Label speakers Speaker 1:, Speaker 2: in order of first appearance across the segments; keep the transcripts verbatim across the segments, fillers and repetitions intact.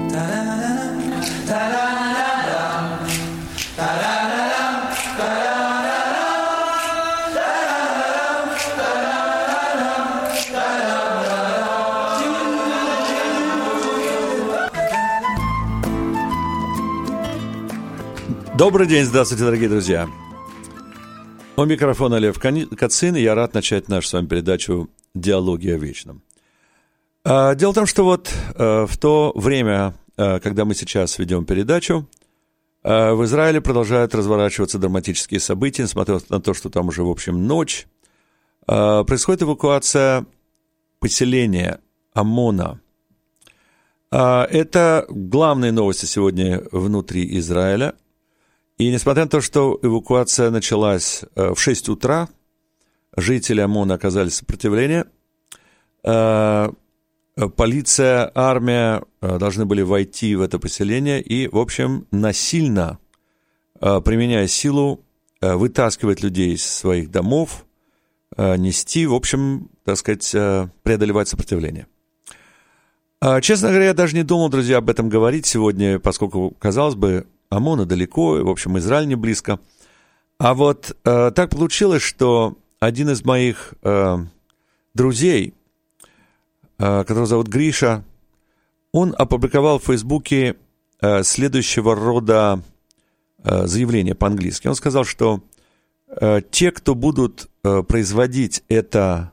Speaker 1: Добрый день, здравствуйте, дорогие друзья. У микрофона Лев Кацин, и я рад начать нашу с вами передачу «Диалоги о вечном». Дело в том, что вот в то время, когда мы сейчас ведем передачу, в Израиле продолжают разворачиваться драматические события, несмотря на то, что там уже, в общем, ночь. Происходит эвакуация поселения Амона. Это главные новости сегодня внутри Израиля. И несмотря на то, что эвакуация началась в шесть утра, жители Амона оказали сопротивление. Полиция, армия должны были войти в это поселение и, в общем, насильно, применяя силу, вытаскивать людей из своих домов, нести, в общем, так сказать, преодолевать сопротивление. Честно говоря, я даже не думал, друзья, об этом говорить сегодня, поскольку, казалось бы, Амона далеко, в общем, Израиль не близко. А вот э, так получилось, что один из моих э, друзей, э, которого зовут Гриша, он опубликовал в Фейсбуке э, следующего рода э, заявление по-английски. Он сказал, что э, те, кто будут э, производить это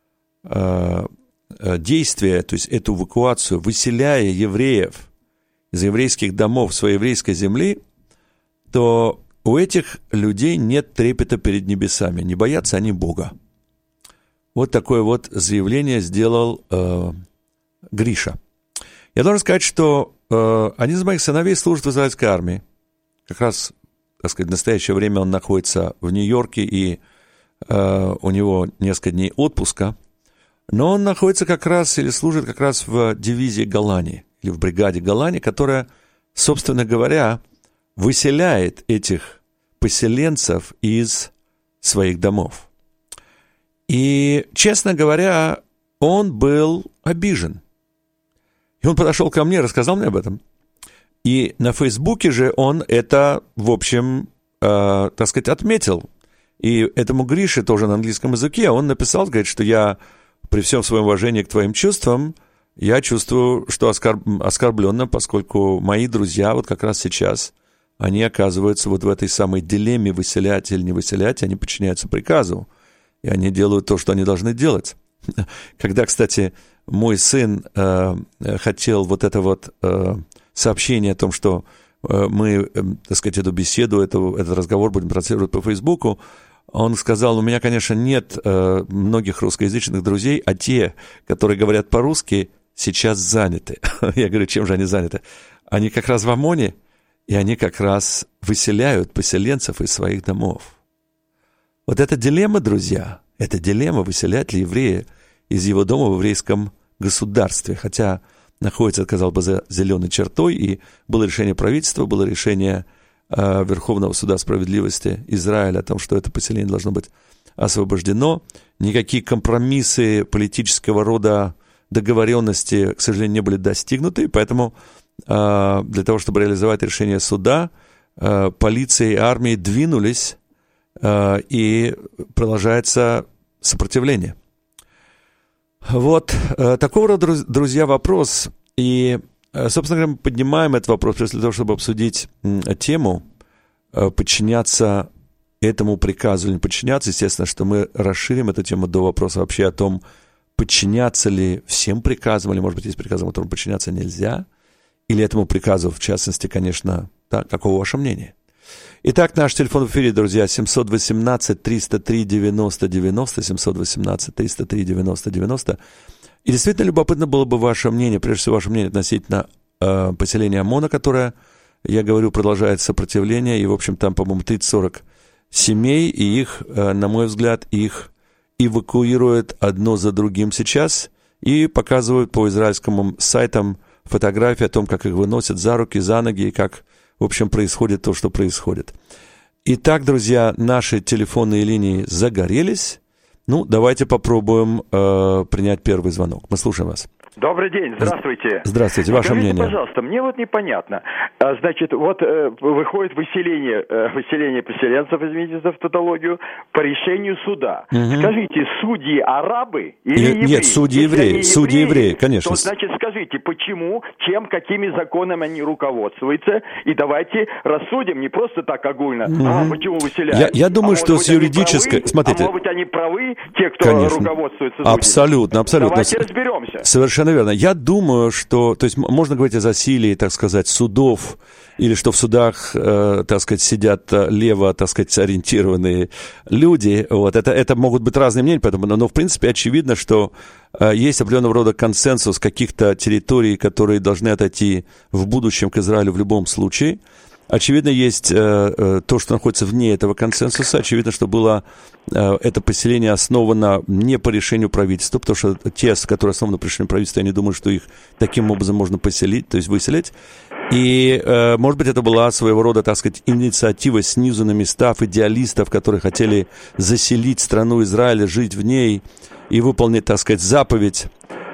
Speaker 1: э, действие, то есть эту эвакуацию, выселяя евреев из еврейских домов своей еврейской земли, то у этих людей нет трепета перед небесами, не боятся они Бога. Вот такое вот заявление сделал э, Гриша. Я должен сказать, что э, один из моих сыновей служит в израильской армии. Как раз, так сказать, в настоящее время он находится в Нью-Йорке, и э, у него несколько дней отпуска. Но он находится как раз, или служит как раз в дивизии Голани, или в бригаде Голани, которая, собственно говоря, выселяет этих поселенцев из своих домов. И, честно говоря, он был обижен. И он подошел ко мне, рассказал мне об этом. И на Фейсбуке же он это, в общем, э, так сказать, отметил. И этому Грише тоже на английском языке он написал, говорит, что я при всем своем уважении к твоим чувствам, я чувствую, что оскорб... оскорбленно, поскольку мои друзья вот как раз сейчас, они оказываются вот в этой самой дилемме, выселять или не выселять, они подчиняются приказу, и они делают то, что они должны делать. Когда, кстати, мой сын э, хотел вот это вот э, сообщение о том, что э, мы, э, так сказать, эту беседу, эту, этот разговор будем транслировать по Фейсбуку, он сказал, у меня, конечно, нет э, многих русскоязычных друзей, а те, которые говорят по-русски, сейчас заняты. Я говорю, чем же они заняты? Они как раз в Амоне, и они как раз выселяют поселенцев из своих домов. Вот эта дилемма, друзья, это дилемма, выселять ли еврея из его дома в еврейском государстве, хотя находится, казалось бы, за зеленой чертой, и было решение правительства, было решение э, Верховного суда справедливости Израиля о том, что это поселение должно быть освобождено. Никакие компромиссы политического рода договоренности, к сожалению, не были достигнуты, поэтому э, для того, чтобы реализовать решение суда, э, полиция и армия двинулись, э, и продолжается сопротивление. Вот э, такого рода, друзья, вопрос. И, э, собственно говоря, мы поднимаем этот вопрос для того, чтобы обсудить э, тему, э, подчиняться этому приказу или не подчиняться. Естественно, что мы расширим эту тему до вопроса вообще о том, подчиняться ли всем приказам, или, может быть, есть приказы, которым подчиняться нельзя, или этому приказу, в частности, конечно, да, каково ваше мнение? Итак, наш телефон в эфире, друзья, семь один восемь три ноль три девяносто девяносто, семь один восемь три ноль три девяносто девяносто. И действительно любопытно было бы ваше мнение, прежде всего ваше мнение относительно э, поселения Амона, которое, я говорю, продолжает сопротивление, и, в общем, там, по-моему, тридцать-сорок семей, и их, э, на мой взгляд, их эвакуируют одно за другим сейчас, и показывают по израильским сайтам фотографии о том, как их выносят за руки, за ноги, и как, в общем, происходит то, что происходит. Итак, друзья, наши телефонные линии загорелись. Ну, давайте попробуем э, принять первый звонок. Мы слушаем вас.
Speaker 2: Добрый день, здравствуйте.
Speaker 1: Здравствуйте, ваше
Speaker 2: Скажите,
Speaker 1: мнение.
Speaker 2: Пожалуйста, мне вот непонятно. Значит, вот э, выходит выселение, э, выселение поселенцев, извините за тавтологию, по решению суда.
Speaker 1: Угу.
Speaker 2: Скажите, судьи арабы или
Speaker 1: нет,
Speaker 2: евреи?
Speaker 1: Нет, судьи евреи, судьи евреи, конечно.
Speaker 2: То, значит, скажите, почему, чем, какими законами они руководствуются, и давайте рассудим, не просто так огульно, угу. а почему выселяют.
Speaker 1: Я, я думаю,
Speaker 2: а
Speaker 1: что с юридической...
Speaker 2: Правы,
Speaker 1: Смотрите.
Speaker 2: А может быть, они правы, те, кто конечно. руководствуется судьями?
Speaker 1: Абсолютно, абсолютно.
Speaker 2: Давайте разберемся.
Speaker 1: Совершенно верно. Я думаю, что... То есть можно говорить о засилии, так сказать, судов, или что в судах, э, так сказать, сидят лево, так сказать, ориентированные люди. Вот. Это, это могут быть разные мнения, поэтому, но, но в принципе очевидно, что э, есть определенного рода консенсус каких-то территорий, которые должны отойти в будущем к Израилю в любом случае. Очевидно, есть э, э, то, что находится вне этого консенсуса. Очевидно, что было э, это поселение основано не по решению правительства, потому что те, которые основаны по решению правительства, я не думаю, что их таким образом можно поселить, то есть выселить. И, э, может быть, это была своего рода, так сказать, инициатива снизу на местах идеалистов, которые хотели заселить страну Израиля, жить в ней и выполнить, так сказать, заповедь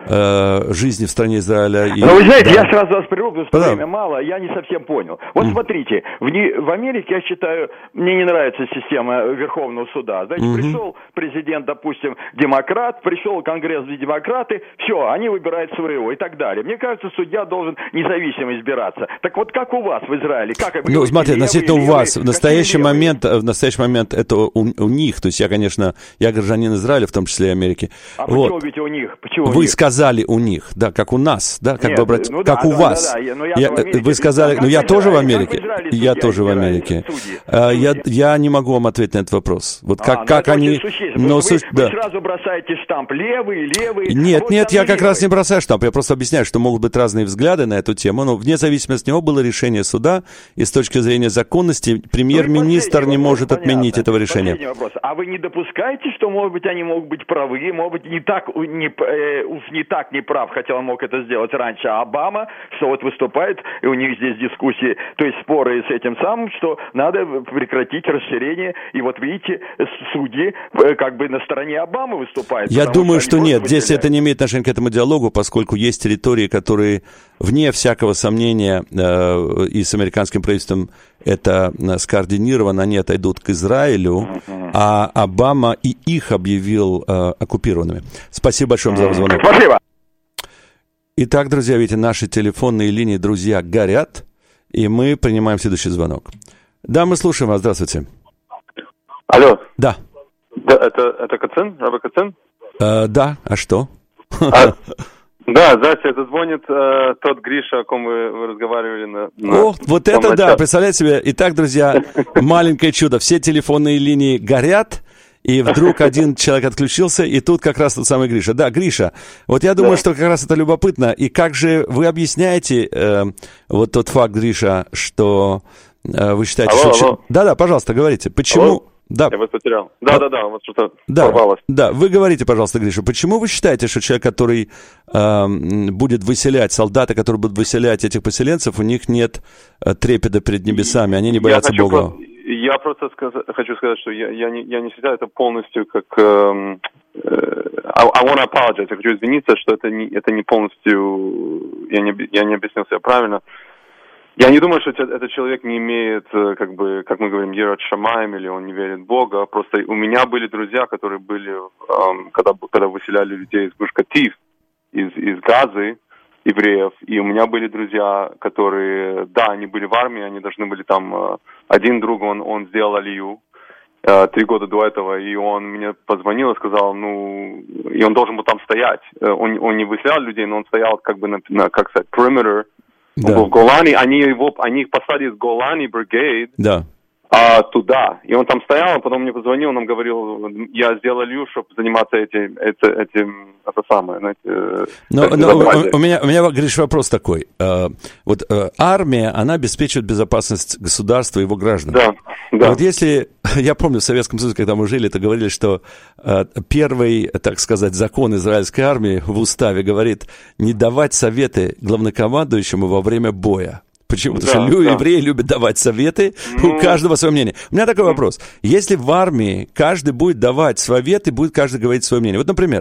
Speaker 1: жизни в стране Израиля. И...
Speaker 2: Ну, вы знаете,
Speaker 1: да.
Speaker 2: я сразу вас прерву, потому что
Speaker 1: да.
Speaker 2: время мало, я не совсем понял. Вот mm. смотрите, в, не, в Америке, я считаю, мне не нравится система Верховного суда. Знаете, mm-hmm. пришел президент, допустим, демократ, пришел Конгресс, демократы, все, они выбирают своего и так далее. Мне кажется, судья должен независимо избираться. Так вот, как у вас в Израиле? Как, вы
Speaker 1: ну, смотрите, относительно у вас,
Speaker 2: левые,
Speaker 1: в настоящий момент, в настоящий момент это у, у них, то есть я, конечно, я гражданин Израиля, в том числе и Америки.
Speaker 2: А
Speaker 1: вот.
Speaker 2: почему ведь у них? Почему
Speaker 1: вы
Speaker 2: у них?
Speaker 1: сказали у них, да, как у нас, да, как
Speaker 2: Нет,
Speaker 1: бы обрати...
Speaker 2: ну,
Speaker 1: как
Speaker 2: да,
Speaker 1: у
Speaker 2: да,
Speaker 1: вас.
Speaker 2: Да, да, да.
Speaker 1: Я, вы сказали, ну я тоже в Америке, я тоже в Америке. А, я, я не могу вам ответить на этот вопрос. Вот как,
Speaker 2: а,
Speaker 1: как они...
Speaker 2: Но вы,
Speaker 1: су...
Speaker 2: вы
Speaker 1: да.
Speaker 2: сразу бросаете штамп левый, левый.
Speaker 1: Нет,
Speaker 2: вот
Speaker 1: нет, я как
Speaker 2: левый.
Speaker 1: раз не бросаю штамп, я просто объясняю, что могут быть разные взгляды на эту тему, но вне зависимости от него было решение суда, и с точки зрения законности премьер-министр не может вопрос, отменить понятно. этого решения.
Speaker 2: Вопрос. А вы не допускаете, что, может быть, они могут быть правы, может быть, не так, не, э, уж не так не прав, хотя он мог это сделать раньше, а Обама, что вот выступает, и у них здесь дискуссии, то есть споры с этим самым, что надо прекратить расширение, и вот видите, судьи как бы на стороне Обамы выступают.
Speaker 1: Я думаю, что, что нет,
Speaker 2: выделяют.
Speaker 1: здесь это не имеет отношения к этому диалогу, поскольку есть территории, которые, вне всякого сомнения, э, и с американским правительством это скоординировано, они отойдут к Израилю, uh-huh. а Обама и их объявил э, оккупированными. Спасибо большое uh-huh. за звонок.
Speaker 2: Спасибо.
Speaker 1: Итак, друзья, видите, наши телефонные линии, друзья, горят, и мы принимаем следующий звонок. Да, мы слушаем вас, здравствуйте.
Speaker 3: Алло.
Speaker 1: Да.
Speaker 3: Да, это, это Кацин, Раби Кацин?
Speaker 1: Э, да, а что?
Speaker 3: А, да, здравствуйте, это звонит э, тот Гриша, о ком вы, вы разговаривали на... на
Speaker 1: О, вот это начале. Да, представляете себе. Итак, друзья, маленькое чудо, все телефонные линии горят, и вдруг один человек отключился, и тут как раз тот самый Гриша. Да, Гриша, вот я думаю, да. что как раз это любопытно. И как же вы объясняете э, вот тот факт, Гриша, что э, вы считаете,
Speaker 3: алло,
Speaker 1: что...
Speaker 3: Алло.
Speaker 1: Да-да, пожалуйста, говорите. Почему...
Speaker 3: Алло?
Speaker 1: Да.
Speaker 3: Я вас потерял. Да-да-да, вот что-то
Speaker 1: да,
Speaker 3: порвалось.
Speaker 1: Да, вы говорите, пожалуйста, Гриша, почему вы считаете, что человек, который э, будет выселять, солдаты, которые будут выселять этих поселенцев, у них нет э, трепета перед небесами, они не боятся
Speaker 3: я
Speaker 1: Бога?
Speaker 3: Про... Я просто сказ... хочу сказать, что я, я, не, я не считаю это полностью как... Э, э, I, I want to apologize. Я хочу извиниться, что это не, это не полностью... Я не, я не объяснил себя правильно. Я не думаю, что этот человек не имеет, как бы, как мы говорим, ерат шамаим, или он не верит в Бога. Просто у меня были друзья, которые были, эм, когда, когда выселяли людей из Гуш-Катиф, из, из Газы, евреев, и у меня были друзья, которые, да, они были в армии, они должны были там, э, один друг, он, он сделал алию, э, три года до этого, и он мне позвонил и сказал, ну, и он должен был там стоять. Он, он не выселял людей, но он стоял как бы на, на как сказать, perimeter. Да. В Голани, они его, они их послали из Голани бригейд
Speaker 1: да.
Speaker 3: а, туда. И он там стоял, а потом мне позвонил, он нам говорил, я сделал лью, чтобы заниматься этим, этим, этим это самое, знаете.
Speaker 1: Но, но у, у меня, у меня, Гриш, вопрос такой. Uh, вот uh, армия, она обеспечивает безопасность государства и его граждан.
Speaker 3: Да, да.
Speaker 1: Вот если, я помню, в Советском Союзе, когда мы жили, то говорили, что uh, первый, так сказать, закон израильской армии в уставе говорит не давать советы главнокомандующему во время боя. Почему? Потому да, что да. евреи любят давать советы, ну... у каждого свое мнение. У меня такой вопрос. Если в армии каждый будет давать советы, будет каждый говорить свое мнение. Вот, например,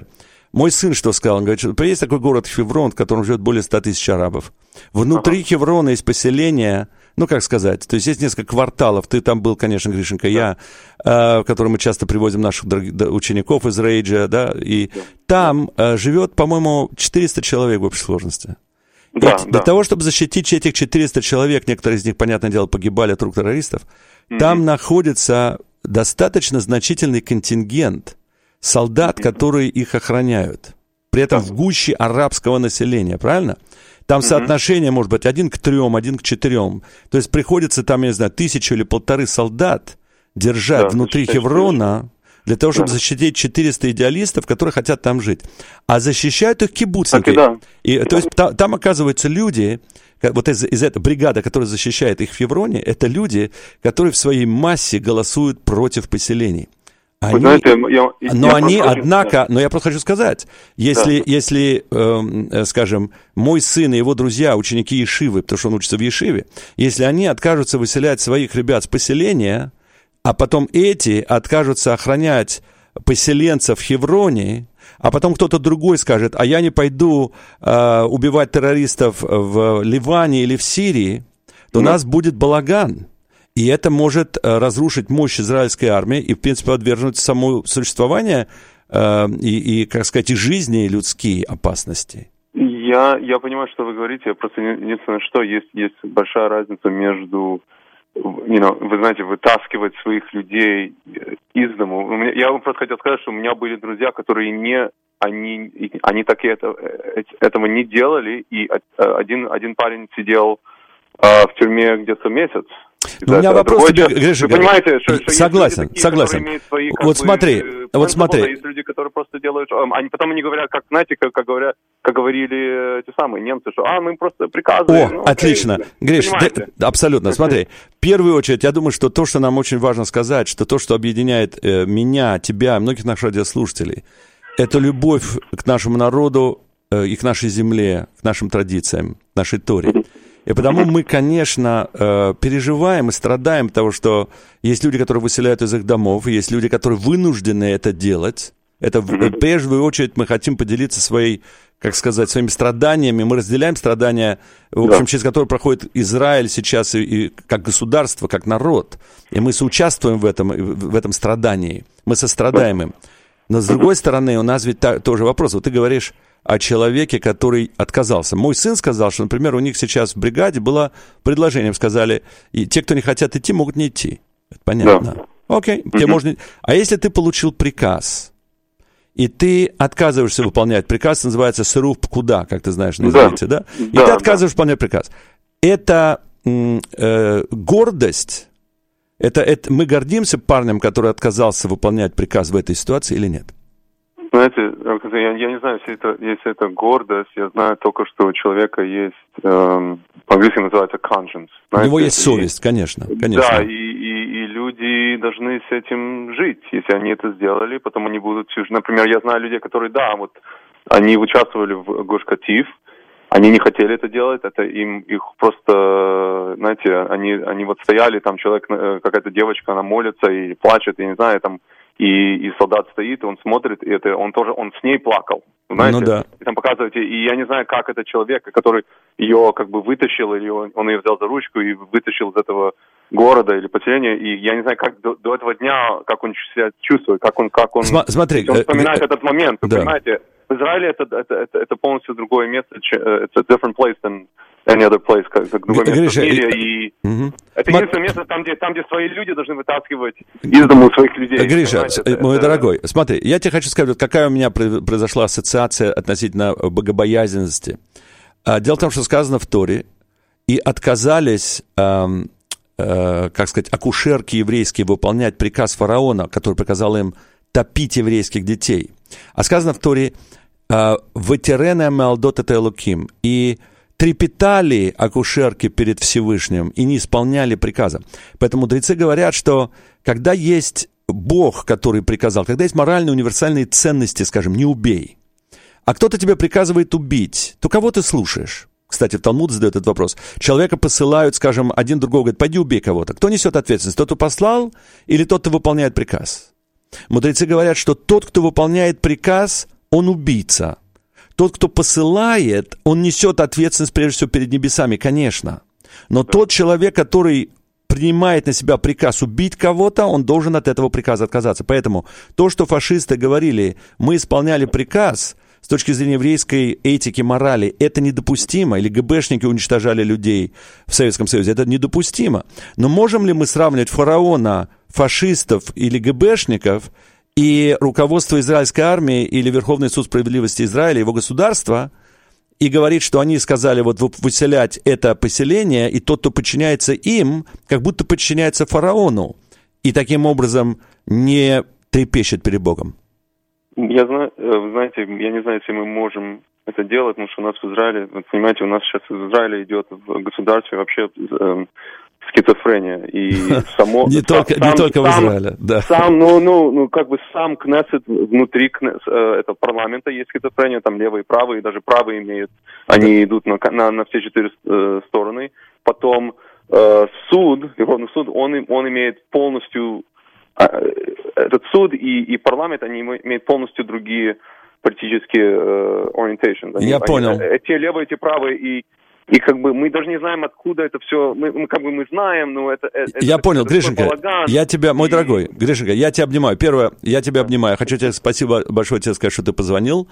Speaker 1: Мой сын что сказал? Он говорит, что есть такой город Хеврон, в котором живет более ста тысяч арабов. Внутри ага. Хеврона есть поселение, ну, как сказать, то есть есть несколько кварталов. Ты там был, конечно, Гришенька, да. я, э, в который мы часто привозим наших учеников из Рейджа, да, и да. там э, живет, по-моему, четыреста человек в общей сложности. Да, и да. Для того, чтобы защитить этих четыреста человек, некоторые из них, понятное дело, погибали от рук террористов, mm-hmm. там находится достаточно значительный контингент солдат, mm-hmm. которые их охраняют. При этом в гуще арабского населения, правильно? Там mm-hmm. соотношение может быть один к трем, один к четырем. То есть приходится там, я не знаю, тысячу или полторы солдат держать да, внутри Хеврона для того, чтобы да. защитить четыреста идеалистов, которые хотят там жить. А защищают их кибуцники. Да. И, то есть там, там оказываются люди, вот из, из этой бригады, которая защищает их в Хевроне, это люди, которые в своей массе голосуют против поселений. Они, Вы знаете, я, но я они, однако, но я просто хочу сказать, если, да. если э, скажем, мой сын и его друзья, ученики Ешивы, потому что он учится в Ешиве, если они откажутся выселять своих ребят с поселения, а потом эти откажутся охранять поселенцев в Хевроне, а потом кто-то другой скажет, а я не пойду э, убивать террористов в Ливане или в Сирии, то у нас будет балаган. И это может э, разрушить мощь израильской армии и, в принципе, подвергнуть само существование э, и, и, как сказать, и жизни, и людские опасности.
Speaker 3: Я, я понимаю, что вы говорите. Просто единственное, что есть, есть большая разница между, you know, вы знаете, вытаскивать своих людей из дому. У меня, я вам просто хотел сказать, что у меня были друзья, которые не, они, они так и это, этого не делали, и один, один парень сидел э, в тюрьме где-то месяц.
Speaker 1: Ну, у меня вопрос тебе, Гриша, вы понимаете, что, что согласен, такие, согласен. Свои, вот бы, смотри, вот смотри.
Speaker 3: Есть люди, которые просто делают, они потом они говорят, как, знаете, как, как, говорят, как говорили те самые немцы, что а, мы им просто приказываем.
Speaker 1: О, ну, отлично. Окей, Гриш, да, абсолютно, смотри. В первую очередь, я думаю, что то, что нам очень важно сказать, что то, что объединяет э, меня, тебя, многих наших радиослушателей, это любовь к нашему народу э, и к нашей земле, к нашим традициям, к нашей Торе. И потому мы, конечно, переживаем и страдаем от того, что есть люди, которые выселяют из их домов, и есть люди, которые вынуждены это делать. Это в первую очередь мы хотим поделиться своей, как сказать, своими страданиями. Мы разделяем страдания, в общем, через которые проходит Израиль сейчас и, и как государство, как народ. И мы соучаствуем в этом, в этом страдании. Мы сострадаем им. Но с другой стороны, у нас ведь та, тоже вопрос. Вот ты говоришь о человеке, который отказался. Мой сын сказал, что, например, у них сейчас в бригаде было предложение, сказали, и те, кто не хотят идти, могут не идти. Это понятно. Да. Окей, тебе можно... А если ты получил приказ, и ты отказываешься выполнять приказ, называется «сырув пкуда», как ты знаешь на иврите, да? да? И да, ты отказываешься да. выполнять приказ. Это э, гордость, это, это мы гордимся парнем, который отказался выполнять приказ в этой ситуации или нет?
Speaker 3: Знаете, я, я не знаю, если это, если это гордость, я знаю только, что у человека есть, эм, по-английски называется conscience. Знаете,
Speaker 1: у него есть совесть, и, конечно, конечно.
Speaker 3: Да, и, и, и люди должны с этим жить. Если они это сделали, потом они будут... Например, я знаю людей, которые, да, вот, они участвовали в Гуш-Катив, они не хотели это делать, это им, их просто, знаете, они, они вот стояли, там человек, какая-то девочка, она молится и плачет, я не знаю, там, И, и солдат стоит, и он смотрит, и это он тоже, он с ней плакал, знаете?
Speaker 1: Ну да.
Speaker 3: И там показываете, и я не знаю, как это человек, который ее как бы вытащил, или он, он ее взял за ручку и вытащил из этого города или поселения, и я не знаю, как до, до этого дня, как он себя чувствует, как он, как он,
Speaker 1: Смотри,
Speaker 3: он вспоминает
Speaker 1: э,
Speaker 3: этот момент, вы
Speaker 1: да.
Speaker 3: понимаете? В Израиле это, это, это, это полностью другое место, it's a different place than any other place, как, как другое место Гриша, в мире, и, и угу. это единственное место, там где, там, где свои люди должны вытаскивать из дому своих людей.
Speaker 1: Гриша,
Speaker 3: это,
Speaker 1: мой
Speaker 3: это...
Speaker 1: дорогой, смотри, я тебе хочу сказать, вот какая у меня произошла ассоциация относительно богобоязненности. Дело в том, что сказано в Торе, и отказались, э, э, как сказать, акушерки еврейские выполнять приказ фараона, который приказал им топить еврейских детей. А сказано в Торе, «Ватерене меалдот эт элоким», и трепетали акушерки перед Всевышним и не исполняли приказа. Поэтому мудрецы говорят, что когда есть Бог, который приказал, когда есть моральные универсальные ценности, скажем, не убей, а кто-то тебе приказывает убить, то кого ты слушаешь? Кстати, в Талмуд задает этот вопрос. Человека посылают, скажем, один другого говорит, пойди убей кого-то. Кто несет ответственность? Тот, кто послал, или тот, кто выполняет приказ? Мудрецы говорят, что тот, кто выполняет приказ, он убийца. Тот, кто посылает, он несет ответственность прежде всего перед небесами, конечно. Но да. тот человек, который принимает на себя приказ убить кого-то, он должен от этого приказа отказаться. Поэтому то, что фашисты говорили, мы исполняли приказ, с точки зрения еврейской этики, морали, это недопустимо. Или ГБшники уничтожали людей в Советском Союзе, это недопустимо. Но можем ли мы сравнивать фараона, фашистов или ГБшников и руководство израильской армии или Верховный суд справедливости Израиля, его государства, и говорить, что они сказали вот выселять это поселение, и тот, кто подчиняется им, как будто подчиняется фараону, и таким образом не трепещет перед Богом?
Speaker 3: Я знаю, вы знаете, я не знаю, если мы можем это делать, потому что у нас в Израиле, вы понимаете, у нас сейчас в Израиле идет в государстве вообще э, скизофрения. И само...
Speaker 1: Не только,
Speaker 3: сам,
Speaker 1: не только
Speaker 3: сам,
Speaker 1: в Израиле, да.
Speaker 3: Сам, ну, ну, ну, как бы сам Кнессет, внутри Кнессет, э, этого парламента есть скизофрения, там левые и правые, даже правые имеют, они идут на, на, на все четыре э, стороны. Потом э, суд, Верховный суд, он, он имеет полностью... Этот суд и, и парламент, они имеют полностью другие политические uh, orientations. Они,
Speaker 1: Я
Speaker 3: они,
Speaker 1: понял.
Speaker 3: Те левые, те правые, и, и как бы мы даже не знаем, откуда это все, мы, мы как бы мы знаем, но это... это
Speaker 1: я
Speaker 3: это,
Speaker 1: понял,
Speaker 3: это
Speaker 1: Гришенька, я тебя, мой
Speaker 3: и...
Speaker 1: дорогой, Гришенька, я тебя обнимаю. Первое, я тебя обнимаю. Хочу тебе спасибо большое тебе сказать, что ты позвонил,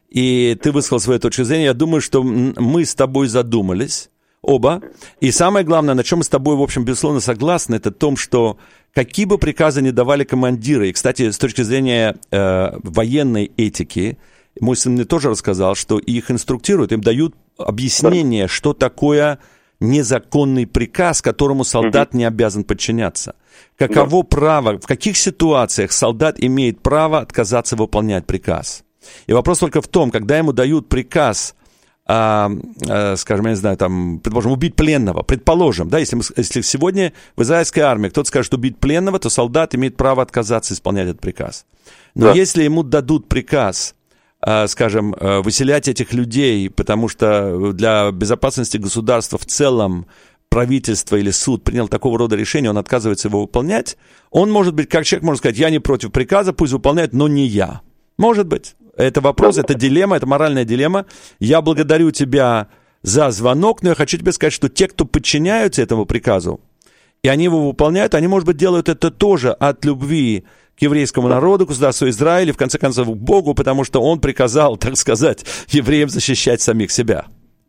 Speaker 1: и ты высказал свою точку зрения. Я думаю, что мы с тобой задумались, оба. И самое главное, на чем мы с тобой, в общем, безусловно, согласны, это в том, что какие бы приказы ни давали командиры, и, кстати, с точки зрения э, военной этики, мой сын мне тоже рассказал, что их инструктируют, им дают объяснение, что такое незаконный приказ, которому солдат не обязан подчиняться. Каково право, в каких ситуациях солдат имеет право отказаться выполнять приказ. И вопрос только в том, когда ему дают приказ... А, а, скажем, я не знаю, там, предположим, убить пленного, предположим, да, если, мы, если сегодня в израильской армии кто-то скажет убить пленного, то солдат имеет право отказаться исполнять этот приказ. Но да. если ему дадут приказ, а, скажем, выселять этих людей, потому что для безопасности государства в целом правительство или суд принял такого рода решение, он отказывается его выполнять, он может быть, как человек может сказать, я не против приказа, пусть выполняет, но не я. Может быть. Это вопрос, это дилемма, это моральная дилемма. Я благодарю тебя за звонок, но я хочу тебе сказать, что те, кто подчиняются этому приказу, и они его выполняют, они, может быть, делают это тоже от любви к еврейскому народу, к государству Израиля, и в конце концов к Богу, потому что он приказал, так сказать, евреям защищать самих себя.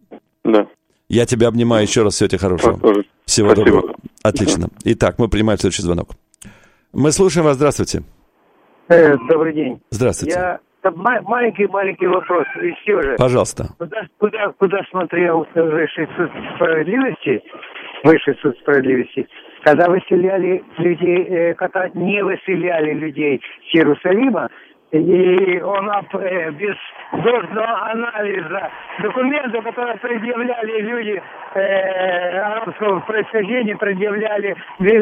Speaker 1: Да. Я тебя обнимаю еще раз, всего тебе хорошего. Всего Спасибо. Доброго. Отлично. Итак, мы принимаем следующий звонок. Мы слушаем вас, здравствуйте.
Speaker 4: Э, добрый день.
Speaker 1: Здравствуйте.
Speaker 4: Я... Маленький-маленький вопрос. И все же.
Speaker 1: Пожалуйста.
Speaker 4: Куда, куда, куда смотрел Высший суд справедливости, Высший суд справедливости, когда выселяли людей, когда не выселяли людей с Иерусалима, и он без должного анализа документов, которые предъявляли люди э, арабского происхождения, предъявляли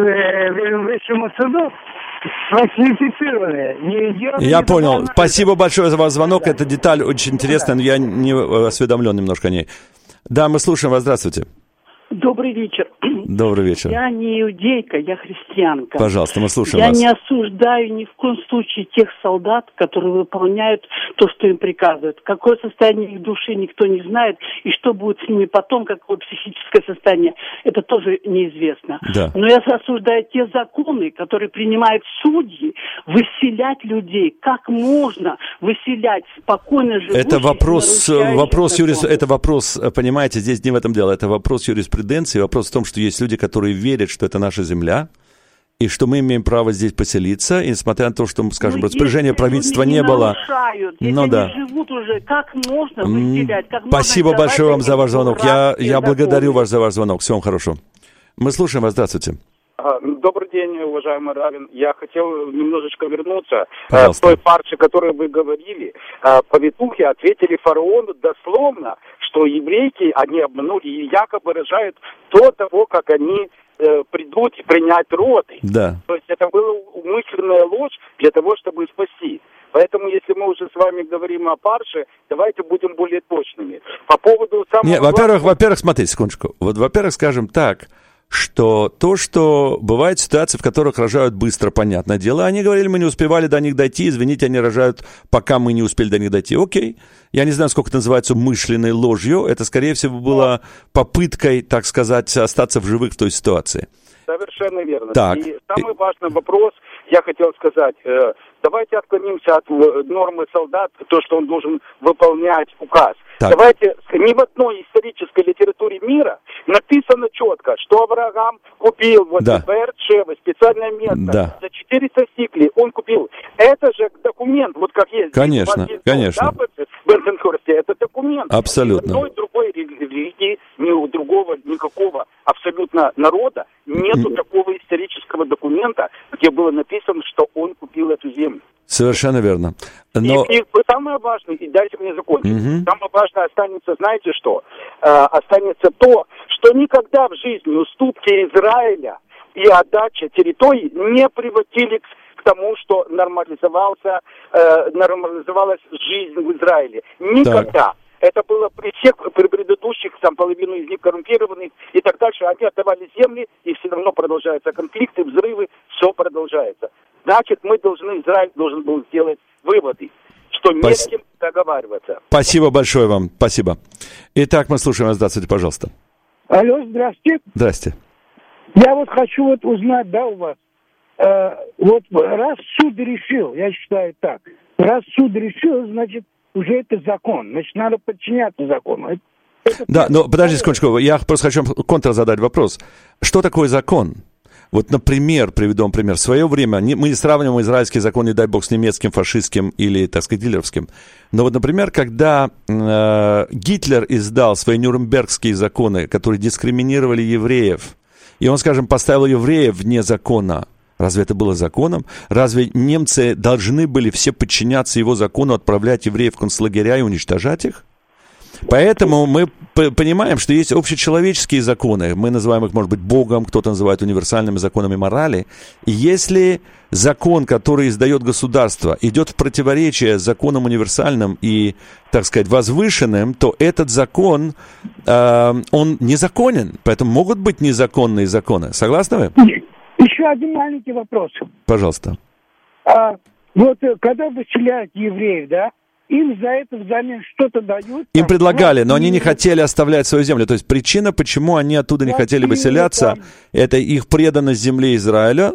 Speaker 4: Высшему суду, фальсифицированные. Не идет,
Speaker 1: я
Speaker 4: не
Speaker 1: понял.
Speaker 4: анализа.
Speaker 1: Спасибо большое за ваш звонок. Да. Эта деталь очень интересная, но я не осведомлен немножко о ней. Да, мы слушаем вас. Здравствуйте.
Speaker 5: Добрый вечер.
Speaker 1: Добрый вечер.
Speaker 5: Я не иудейка, я христианка.
Speaker 1: Пожалуйста, мы слушаем
Speaker 5: я
Speaker 1: вас.
Speaker 5: Я не осуждаю ни в коем случае тех солдат, которые выполняют то, что им приказывают. Какое состояние их души, никто не знает. И что будет с ними потом, какое психическое состояние, это тоже неизвестно. Да. Но я осуждаю те законы, которые принимают судьи, выселять людей. Как можно выселять спокойно живущих?
Speaker 1: Это вопрос, вопрос юрис, это вопрос, понимаете, здесь не в этом дело, это вопрос юриспруденции. Вопрос в том, что есть люди, которые верят, что это наша земля, и что мы имеем право здесь поселиться, и несмотря на то, что, скажем, распоряжения правительства не, не было.
Speaker 5: Ну да. Живут уже, как можно выселять? Как
Speaker 1: Спасибо
Speaker 5: можно
Speaker 1: большое вам за ваш звонок. Я, я благодарю вас за ваш звонок. Всего вам хорошего. Мы слушаем вас. Здравствуйте.
Speaker 6: Добрый день, уважаемый Равин. Я хотел немножечко вернуться к той парше, которую вы говорили. Повитухи ответили фараону дословно, что еврейки, они обманули и якобы рожают до того, как они э, придут и принять роды.
Speaker 1: Да.
Speaker 6: То есть это была умышленная ложь для того, чтобы спасти. Поэтому, если мы уже с вами говорим о парше, давайте будем более точными. По поводу самого...
Speaker 1: Нет, во-первых, во-первых, смотрите, секундочку. Вот, во-первых, скажем так, что то, что бывают ситуации, в которых рожают быстро, понятное дело, они говорили, мы не успевали до них дойти, извините, они рожают, пока мы не успели до них дойти. Окей, я не знаю, сколько это называется умышленной ложью, это, скорее всего, было попыткой, так сказать, остаться в живых в той ситуации.
Speaker 6: Совершенно верно.
Speaker 1: Так.
Speaker 6: И самый важный вопрос, я хотел сказать, э, давайте отклонимся от э, нормы солдат, то, что он должен выполнять указ. Так. Давайте, ни в одной исторической литературе мира написано четко, что Авраам купил вот
Speaker 1: да.
Speaker 6: бэ эр шесть, специальное место,
Speaker 1: да.
Speaker 6: за четыреста сиклей он купил. Это же документ, вот как есть.
Speaker 1: Конечно,
Speaker 6: здесь,
Speaker 1: конечно.
Speaker 6: Да, в Эрденхорсте, это документ.
Speaker 1: Абсолютно.
Speaker 6: Ни одной другой религии, ни у другого, никакого абсолютно народа нету mm. такого исторического документа, где было написано, что он купил эту землю.
Speaker 1: Совершенно верно. Но...
Speaker 6: И, и самое важное, и дайте мне закончить,
Speaker 1: mm-hmm.
Speaker 6: самое важное останется, знаете что? Э, останется то, что никогда в жизни уступки Израиля и отдача территорий не приводили к, к тому, что нормализовался, э, нормализовалась жизнь в Израиле. Никогда. Так. Это было при всех, при предыдущих, там, половину из них коррумпированных и так дальше. Они отдавали земли, и все равно продолжаются конфликты, взрывы, все продолжается. Значит, мы должны, Израиль должен был сделать выводы, что не с кем договариваться.
Speaker 1: Спасибо большое вам, спасибо. Итак, мы слушаем вас, здравствуйте, пожалуйста.
Speaker 7: Алло, здравствуйте.
Speaker 1: Здрасте.
Speaker 7: Я вот хочу вот узнать, да, у вас, э, вот раз суд решил, я считаю так, раз суд решил, значит, уже это закон, значит, надо подчиняться закону. Это, это
Speaker 1: да, но подожди секундочку, я просто хочу контр задать вопрос. Что такое закон? Вот, например, приведу вам пример. В свое время, мы не сравниваем израильский закон, не дай бог, с немецким, фашистским или, так сказать, гитлеровским. Но вот, например, когда э, Гитлер издал свои нюрнбергские законы, которые дискриминировали евреев, и он, скажем, поставил евреев вне закона, разве это было законом? Разве немцы должны были все подчиняться его закону, отправлять евреев в концлагеря и уничтожать их? Поэтому мы понимаем, что есть общечеловеческие законы. Мы называем их, может быть, Богом, кто-то называет универсальными законами морали. И если закон, который издает государство, идет в противоречие с законом универсальным и, так сказать, возвышенным, то этот закон, э, он незаконен. Поэтому могут быть незаконные законы. Согласны вы?
Speaker 7: Еще один маленький вопрос.
Speaker 1: Пожалуйста.
Speaker 7: А, вот когда выселяют евреев, да, им за это взамен что-то дают?
Speaker 1: Им предлагали, но они не хотели оставлять свою землю. То есть причина, почему они оттуда не хотели выселяться, это их преданность земле Израиля,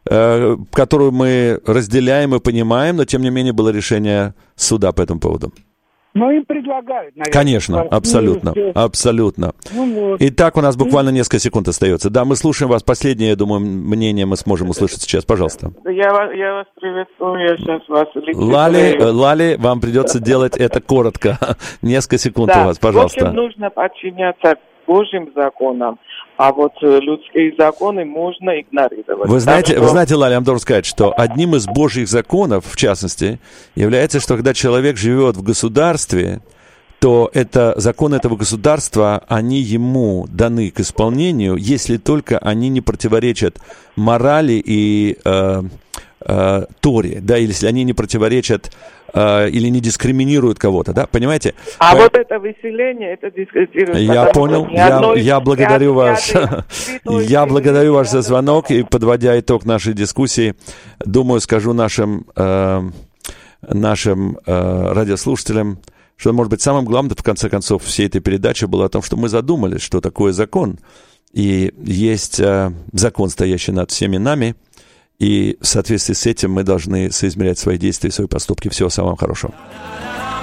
Speaker 1: э, которую мы разделяем и понимаем, но тем не менее было решение суда по этому поводу.
Speaker 7: Но им предлагают, наверное.
Speaker 1: Конечно, абсолютно, абсолютно. Ну, вот. Итак, у нас буквально несколько секунд остается. Да, мы слушаем вас. Последнее, я думаю, мнение мы сможем услышать сейчас. Пожалуйста.
Speaker 8: Я вас, я вас приветствую, я сейчас вас...
Speaker 1: Лали, Лали, вам придется делать это коротко. Несколько секунд да. у вас, пожалуйста.
Speaker 8: В общем, нужно подчиняться Божьим законам, а вот людские законы можно игнорировать.
Speaker 1: Вы знаете,
Speaker 8: что...
Speaker 1: вы знаете, Лали, я вам должен сказать, что одним из Божьих законов, в частности, является, что когда человек живет в государстве, то это, законы этого государства, они ему даны к исполнению, если только они не противоречат морали и э, э, Торе, да, или если они не противоречат э, или не дискриминируют кого-то, да, понимаете?
Speaker 8: А
Speaker 1: По...
Speaker 8: вот это выселение, это дискриминирует.
Speaker 1: Я понял, я, одной, я благодарю вас, я благодарю вас за звонок, и, подводя итог нашей дискуссии, думаю, скажу нашим, э, нашим э, радиослушателям, что, может быть, самым главным, в конце концов, всей этой передачи было о том, что мы задумались, что такое закон. И есть э, закон, стоящий над всеми нами, и в соответствии с этим мы должны соизмерять свои действия и свои поступки. Всего самого хорошего.